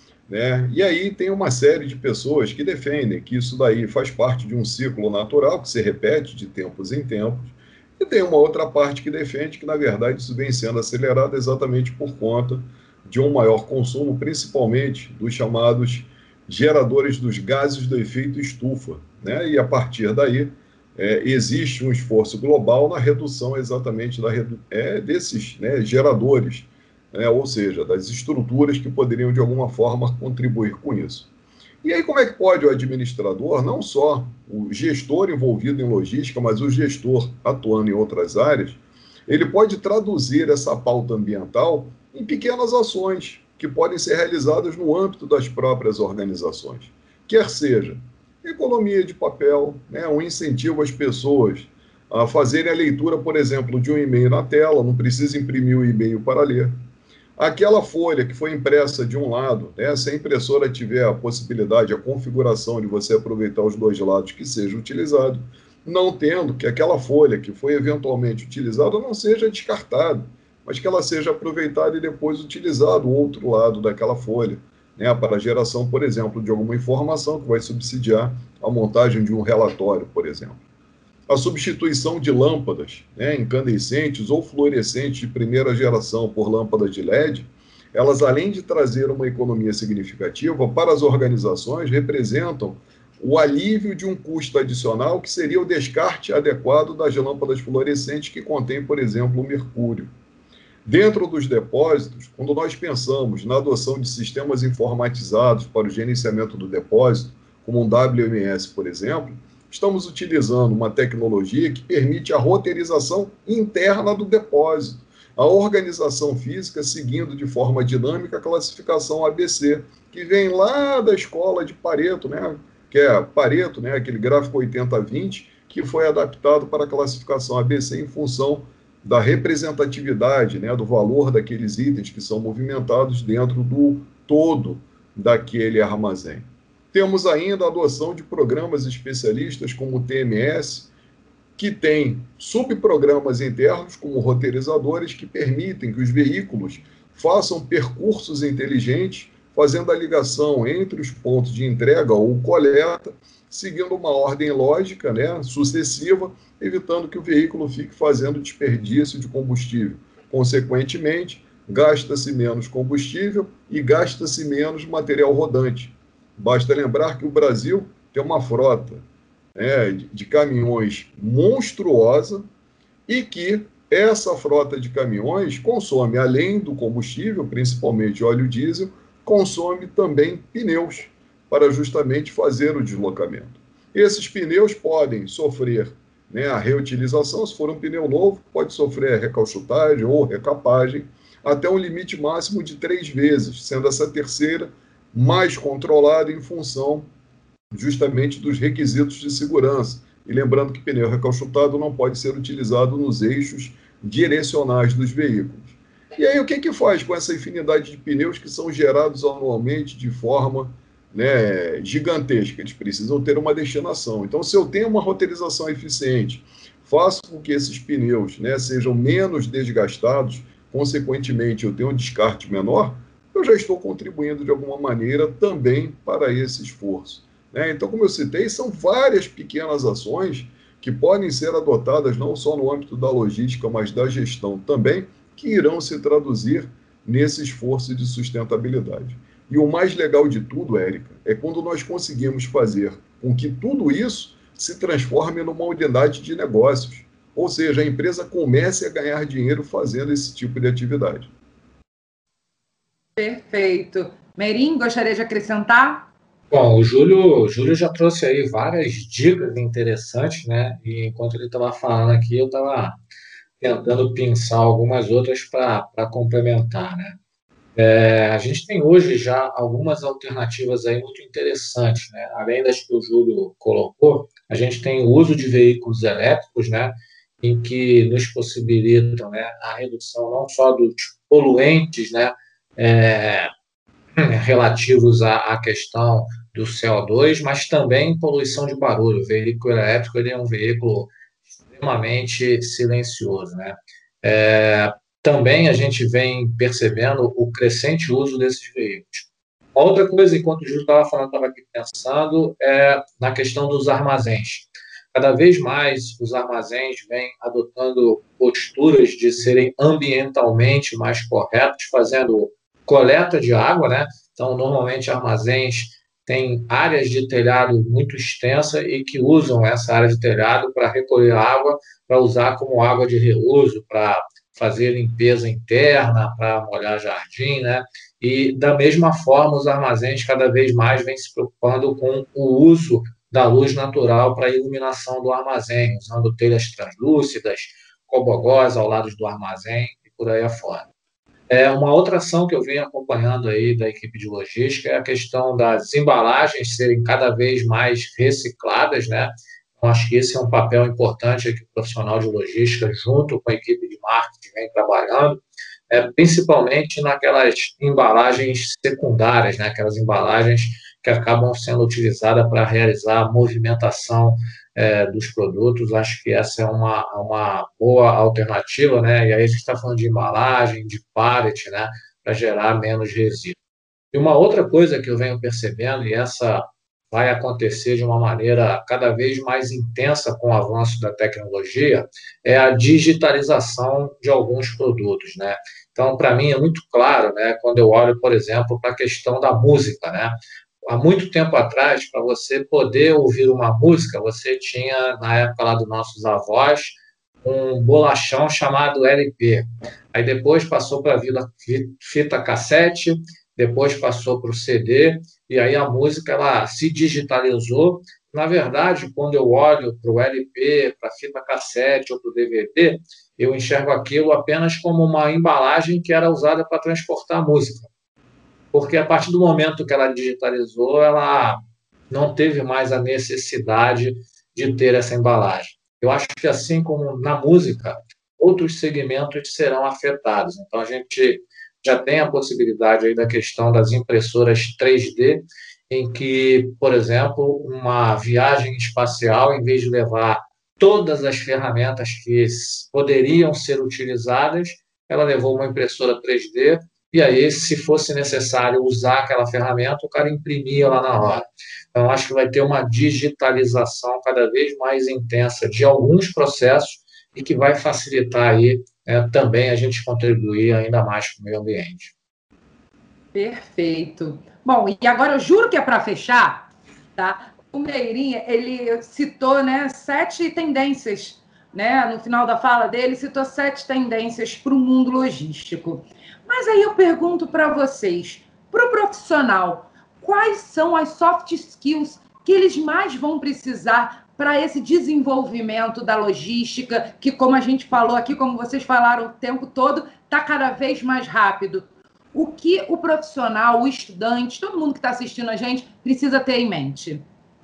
né? E aí tem uma série de pessoas que defendem que isso daí faz parte de um ciclo natural que se repete de tempos em tempos, e tem uma outra parte que defende que, na verdade, isso vem sendo acelerado exatamente por conta de um maior consumo, principalmente dos chamados geradores dos gases do efeito estufa, né? E a partir daí existe um esforço global na redução exatamente desses, né, geradores, né? Ou seja, das estruturas que poderiam de alguma forma contribuir com isso. E aí como é que pode o administrador, não só o gestor envolvido em logística, mas o gestor atuando em outras áreas, ele pode traduzir essa pauta ambiental em pequenas ações que podem ser realizadas no âmbito das próprias organizações. Quer seja economia de papel, né, um incentivo às pessoas a fazerem a leitura, por exemplo, de um e-mail na tela, não precisa imprimir o e-mail para ler. Aquela folha que foi impressa de um lado, né, se a impressora tiver a possibilidade, a configuração de você aproveitar os dois lados, que seja utilizado, não tendo que aquela folha que foi eventualmente utilizada não seja descartada, mas que ela seja aproveitada e depois utilizado o outro lado daquela folha, né, para a geração, por exemplo, de alguma informação que vai subsidiar a montagem de um relatório, por exemplo. A substituição de lâmpadas, né, incandescentes ou fluorescentes de primeira geração por lâmpadas de LED, elas, além de trazer uma economia significativa para as organizações, representam o alívio de um custo adicional que seria o descarte adequado das lâmpadas fluorescentes que contêm, por exemplo, o mercúrio. Dentro dos depósitos, quando nós pensamos na adoção de sistemas informatizados para o gerenciamento do depósito, como um WMS, por exemplo, estamos utilizando uma tecnologia que permite a roteirização interna do depósito, a organização física seguindo de forma dinâmica a classificação ABC, que vem lá da escola de Pareto, né? Que é Pareto, né? Aquele gráfico 80-20, que foi adaptado para a classificação ABC em função da representatividade, né, do valor daqueles itens que são movimentados dentro do todo daquele armazém. Temos ainda a adoção de programas especialistas como o TMS, que tem subprogramas internos como roteirizadores que permitem que os veículos façam percursos inteligentes, fazendo a ligação entre os pontos de entrega ou coleta, seguindo uma ordem lógica, né, sucessiva, evitando que o veículo fique fazendo desperdício de combustível. Consequentemente, gasta-se menos combustível e gasta-se menos material rodante. Basta lembrar que o Brasil tem uma frota, né, de caminhões monstruosa e que essa frota de caminhões consome, além do combustível, principalmente óleo diesel, consome também pneus para justamente fazer o deslocamento. Esses pneus podem sofrer, né, a reutilização, se for um pneu novo, pode sofrer a recalchutagem ou recapagem, até um limite máximo de 3 vezes, sendo essa terceira mais controlada em função justamente dos requisitos de segurança. E lembrando que pneu recalchutado não pode ser utilizado nos eixos direcionais dos veículos. E aí o que faz com essa infinidade de pneus que são gerados anualmente de forma, né, gigantesca? Eles precisam ter uma destinação. Então, se eu tenho uma roteirização eficiente, faço com que esses pneus, né, sejam menos desgastados, consequentemente eu tenho um descarte menor, eu já estou contribuindo de alguma maneira também para esse esforço, né? Então, como eu citei, são várias pequenas ações que podem ser adotadas não só no âmbito da logística, mas da gestão também, que irão se traduzir nesse esforço de sustentabilidade. E o mais legal de tudo, Érica, é quando nós conseguimos fazer com que tudo isso se transforme numa unidade de negócios, ou seja, a empresa comece a ganhar dinheiro fazendo esse tipo de atividade. Perfeito. Merim, gostaria de acrescentar? Bom, o Júlio já trouxe aí várias dicas interessantes, né? E enquanto ele estava falando aqui, eu estava tentando pensar algumas outras para complementar, né? A gente tem hoje já algumas alternativas aí muito interessantes, né? Além das que o Júlio colocou, a gente tem o uso de veículos elétricos, né? Em que nos possibilitam, né, a redução não só dos poluentes, né? É, relativos à questão do CO2, mas também poluição de barulho. O veículo elétrico ele é um veículo extremamente silencioso, né? Também a gente vem percebendo o crescente uso desses veículos. Outra coisa, enquanto o Júlio estava falando, estava aqui pensando, é na questão dos armazéns. Cada vez mais os armazéns vêm adotando posturas de serem ambientalmente mais corretos, fazendo coleta de água, né? Então, normalmente, armazéns têm áreas de telhado muito extensa e que usam essa área de telhado para recolher água, para usar como água de reuso, para fazer limpeza interna, para molhar jardim, né? E, da mesma forma, os armazéns cada vez mais vêm se preocupando com o uso da luz natural para a iluminação do armazém, usando telhas translúcidas, cobogós ao lado do armazém e por aí afora. Uma outra ação que eu venho acompanhando aí da equipe de logística é a questão das embalagens serem cada vez mais recicladas, né? Então, acho que esse é um papel importante que o profissional de logística, junto com a equipe de marketing, vem trabalhando, principalmente naquelas embalagens secundárias, né? Aquelas embalagens que acabam sendo utilizadas para realizar a movimentação dos produtos. Acho que essa é uma boa alternativa, né? E aí a gente está falando de embalagem, de pallet, né? Para gerar menos resíduo. E uma outra coisa que eu venho percebendo, e essa vai acontecer de uma maneira cada vez mais intensa com o avanço da tecnologia, é a digitalização de alguns produtos, né? Então, para mim, é muito claro, né, quando eu olho, por exemplo, para a questão da música, né? Há muito tempo atrás, para você poder ouvir uma música, você tinha, na época lá dos nossos avós, um bolachão chamado LP. Aí depois passou para a fita cassete, depois passou para o CD, e aí a música ela se digitalizou. Na verdade, quando eu olho para o LP, para a fita cassete ou para o DVD, eu enxergo aquilo apenas como uma embalagem que era usada para transportar a música. Porque a partir do momento que ela digitalizou, ela não teve mais a necessidade de ter essa embalagem. Eu acho que, assim como na música, outros segmentos serão afetados. Então, a gente já tem a possibilidade aí da questão das impressoras 3D, em que, por exemplo, uma viagem espacial, em vez de levar todas as ferramentas que poderiam ser utilizadas, ela levou uma impressora 3D e aí, se fosse necessário usar aquela ferramenta, o cara imprimia lá na hora. Então, acho que vai ter uma digitalização cada vez mais intensa de alguns processos e que vai facilitar aí também a gente contribuir ainda mais com o meio ambiente. Perfeito. Bom, e agora eu juro que é para fechar, tá? O Meirinha, ele citou, né, 7 tendências, né? No final da fala dele, citou 7 tendências para o mundo logístico. Mas aí eu pergunto para vocês, para o profissional, quais são as soft skills que eles mais vão precisar para esse desenvolvimento da logística, que, como a gente falou aqui, como vocês falaram o tempo todo, está cada vez mais rápido. O que o profissional, o estudante, todo mundo que está assistindo a gente, precisa ter em mente?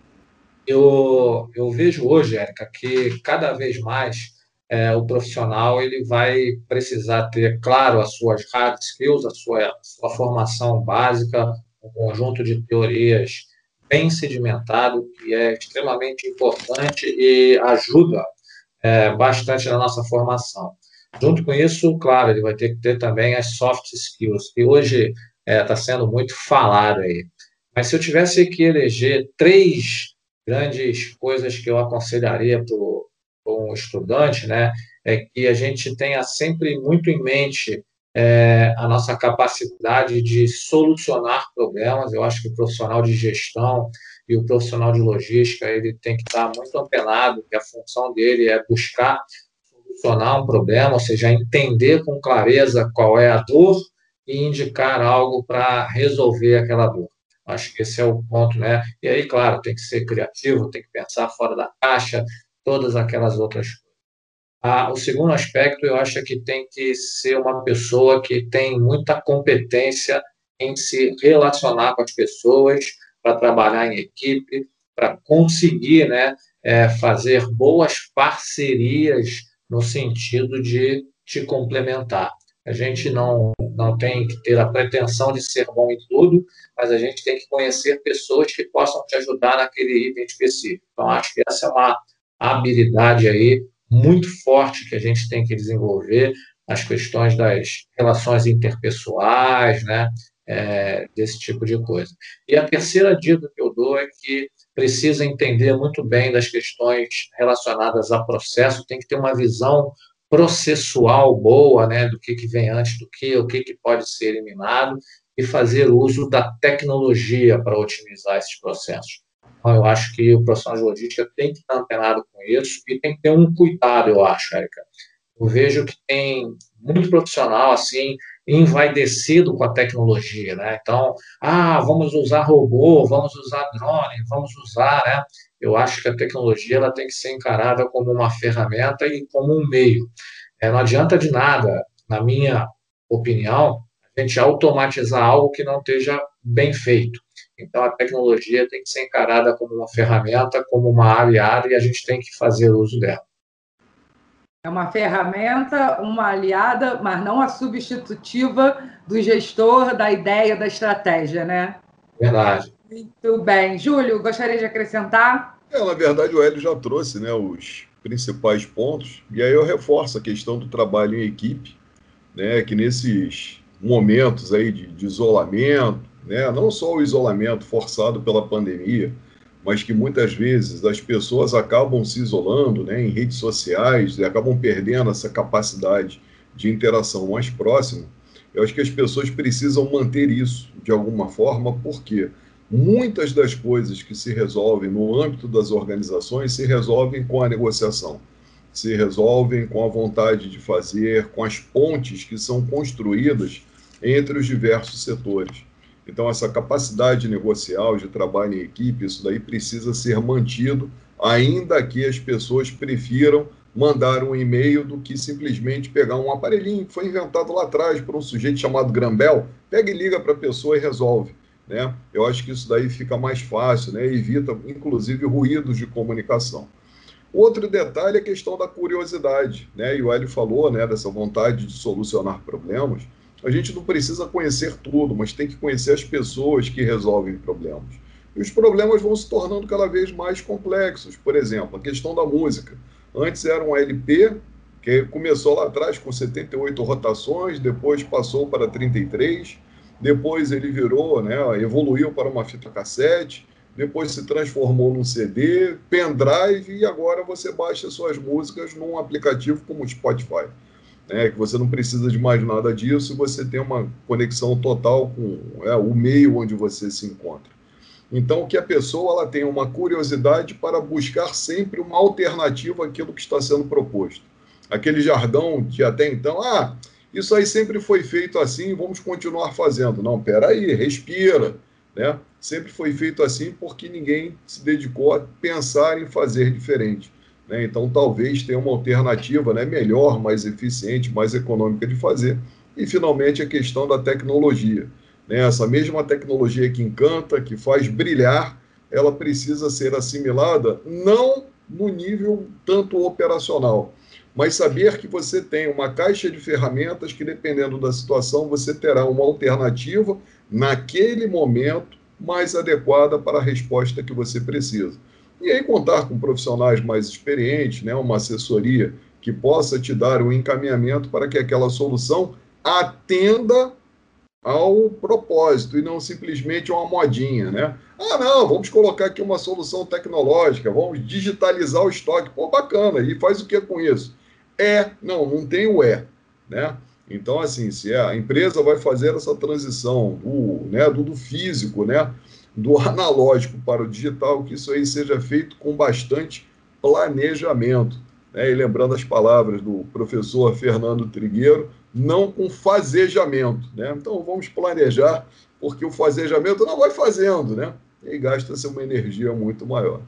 Eu vejo hoje, Érica, que cada vez mais o profissional ele vai precisar ter, claro, as suas hard skills, a sua formação básica, um conjunto de teorias bem sedimentado, que é extremamente importante e ajuda bastante na nossa formação. Junto com isso, claro, ele vai ter que ter também as soft skills, que hoje está sendo muito falado aí. Mas se eu tivesse que eleger 3 grandes coisas que eu aconselharia para um estudante, né, é que a gente tenha sempre muito em mente a nossa capacidade de solucionar problemas. Eu acho que o profissional de gestão e o profissional de logística ele tem que estar muito antenado, que a função dele é buscar solucionar um problema, ou seja, entender com clareza qual é a dor e indicar algo para resolver aquela dor. Acho que esse é o ponto, né? E aí, claro, tem que ser criativo, tem que pensar fora da caixa, todas aquelas outras coisas. O segundo aspecto, eu acho que tem que ser uma pessoa que tem muita competência em se relacionar com as pessoas, para trabalhar em equipe, para conseguir, né, fazer boas parcerias no sentido de te complementar. A gente não tem que ter a pretensão de ser bom em tudo, mas a gente tem que conhecer pessoas que possam te ajudar naquele item específico. Então, acho que essa é uma habilidade aí muito forte que a gente tem que desenvolver, as questões das relações interpessoais, né? Desse tipo de coisa. E a terceira dica que eu dou é que precisa entender muito bem das questões relacionadas a processo, tem que ter uma visão processual boa, né, do que vem antes do que, o que pode ser eliminado, e fazer uso da tecnologia para otimizar esses processos. Então, eu acho que o profissional de logística tem que estar antenado com isso e tem que ter um cuidado, eu acho, Érica. Eu vejo que tem muito profissional assim envaidecido com a tecnologia, né? Então, vamos usar robô, vamos usar drone, vamos usar, né? Eu acho que a tecnologia ela tem que ser encarada como uma ferramenta e como um meio. Não adianta de nada, na minha opinião, a gente automatizar algo que não esteja bem feito. Então, a tecnologia tem que ser encarada como uma ferramenta, como uma aliada, e a gente tem que fazer uso dela. É uma ferramenta, uma aliada, mas não a substitutiva do gestor, da ideia, da estratégia, né? Verdade. Muito bem. Júlio, gostaria de acrescentar? Na verdade, o Hélio já trouxe, né, os principais pontos, e aí eu reforço a questão do trabalho em equipe, né, que nesses momentos aí de isolamento, né, não só o isolamento forçado pela pandemia, mas que muitas vezes as pessoas acabam se isolando, né, em redes sociais e acabam perdendo essa capacidade de interação mais próxima. Eu acho que as pessoas precisam manter isso de alguma forma, porque muitas das coisas que se resolvem no âmbito das organizações se resolvem com a negociação, se resolvem com a vontade de fazer, com as pontes que são construídas entre os diversos setores. Então, essa capacidade negocial, de trabalho em equipe, isso daí precisa ser mantido, ainda que as pessoas prefiram mandar um e-mail do que simplesmente pegar um aparelhinho que foi inventado lá atrás por um sujeito chamado Grambel, pega e liga para a pessoa e resolve. Né? Eu acho que isso daí fica mais fácil, né? Evita, inclusive, ruídos de comunicação. Outro detalhe é a questão da curiosidade, né? E o Hélio falou, né, dessa vontade de solucionar problemas. A gente não precisa conhecer tudo, mas tem que conhecer as pessoas que resolvem problemas. E os problemas vão se tornando cada vez mais complexos. Por exemplo, a questão da música. Antes era um LP, que começou lá atrás com 78 rotações, depois passou para 33, depois ele virou, né, evoluiu para uma fita cassete, depois se transformou num CD, pendrive, e agora você baixa suas músicas num aplicativo como o Spotify, né, que você não precisa de mais nada disso, e você tem uma conexão total com o meio onde você se encontra. Então, que a pessoa ela tenha uma curiosidade para buscar sempre uma alternativa àquilo que está sendo proposto. Aquele jargão de até então, isso aí sempre foi feito assim, vamos continuar fazendo. Não, peraí, respira, né? Sempre foi feito assim porque ninguém se dedicou a pensar em fazer diferente, né? Então, talvez tenha uma alternativa, né, melhor, mais eficiente, mais econômica de fazer. E, finalmente, a questão da tecnologia. Né? Essa mesma tecnologia que encanta, que faz brilhar, ela precisa ser assimilada não no nível tanto operacional, mas saber que você tem uma caixa de ferramentas que, dependendo da situação, você terá uma alternativa naquele momento mais adequada para a resposta que você precisa. E aí contar com profissionais mais experientes, né, uma assessoria que possa te dar um encaminhamento para que aquela solução atenda ao propósito e não simplesmente uma modinha, né? Não, vamos colocar aqui uma solução tecnológica, vamos digitalizar o estoque. Pô, bacana, e faz o que com isso? Não tem o né? Então, assim, se a empresa vai fazer essa transição do físico, né, do analógico para o digital, que isso aí seja feito com bastante planejamento, né? E lembrando as palavras do professor Fernando Trigueiro, não com fazejamento, né? Então, vamos planejar, porque o fazejamento não vai fazendo, né? E gasta-se uma energia muito maior.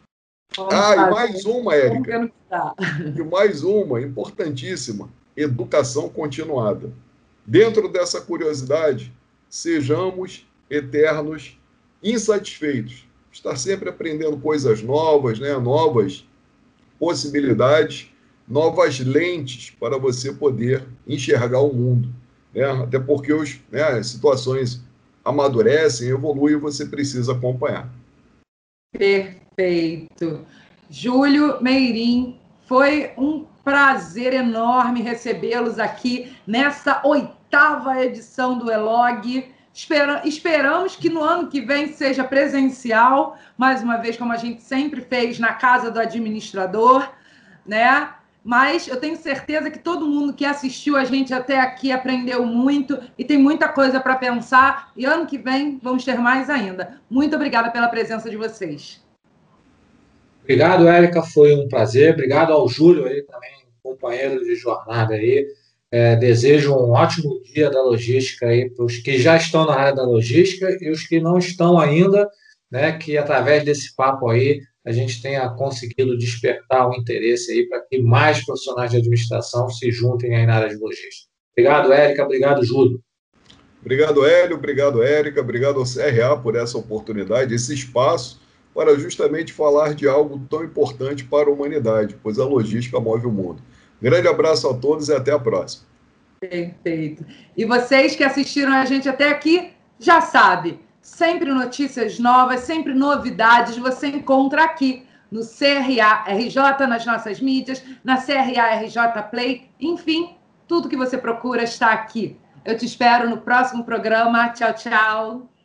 E mais uma, Érica. E mais uma, importantíssima, educação continuada. Dentro dessa curiosidade, sejamos eternos insatisfeitos. Estar sempre aprendendo coisas novas, né? Novas possibilidades, novas lentes para você poder enxergar o mundo. Né? Até porque as situações amadurecem, evoluem, e você precisa acompanhar. Perfeito. Júlio Meirim, Foi um prazer enorme recebê-los aqui nessa 8ª edição do ELOG. Esperamos que no ano que vem seja presencial, mais uma vez, como a gente sempre fez na casa do administrador, né? Mas eu tenho certeza que todo mundo que assistiu a gente até aqui aprendeu muito e tem muita coisa para pensar, e ano que vem vamos ter mais ainda. Muito obrigada pela presença de vocês. Obrigado, Érica, foi um prazer. Obrigado ao Júlio aí também, companheiro de jornada aí. Desejo um ótimo dia da logística aí para os que já estão na área da logística e os que não estão ainda, né, que através desse papo aí a gente tenha conseguido despertar o interesse aí para que mais profissionais de administração se juntem aí na área de logística. Obrigado, Érica, obrigado, Júlio. Obrigado, Hélio, obrigado, Érica, obrigado ao CRA por essa oportunidade, esse espaço para justamente falar de algo tão importante para a humanidade, pois a logística move o mundo. Grande abraço a todos e até a próxima. Perfeito. E vocês que assistiram a gente até aqui, já sabe, sempre notícias novas, sempre novidades, você encontra aqui no CRA RJ, nas nossas mídias, na CRA RJ Play, enfim, tudo que você procura está aqui. Eu te espero no próximo programa. Tchau, tchau.